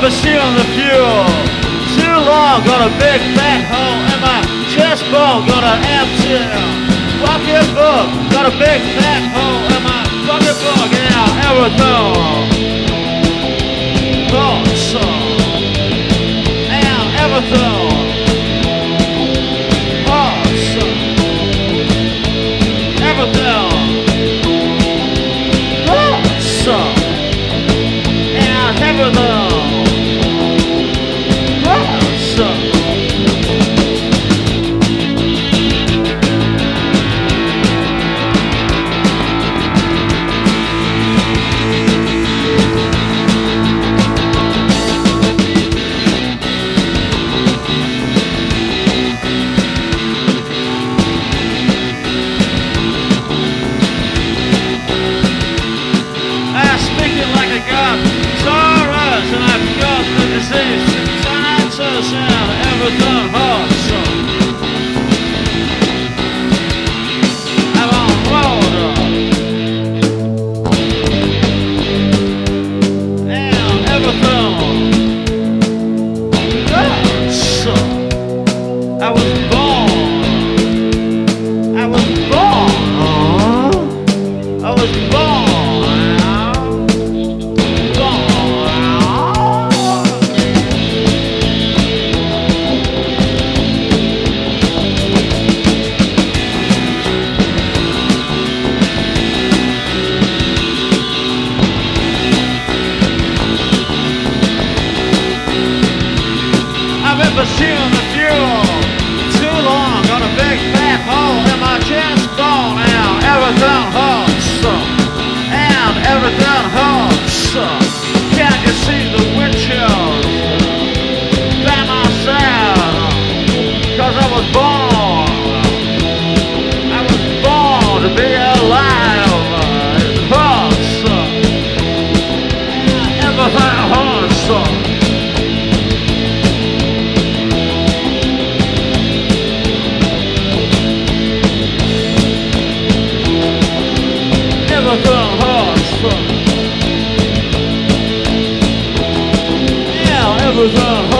never seen the fuel. Too long, got a big fat hole in my chest bone, got an empty pocketbook. Got a big fat hole in my pocketbook, yeah, everything. Awesome. And everything. Awesome. Everything. Awesome. And everything. Pursuing the fuel too long, got a big fat hole in my chest bone, and everything hurts, and everything hurts. Can't you see the witches by my side? 'Cause I was born to be alive. It hurts, and everything hurts. Everything hurts. Yeah, everything hurts.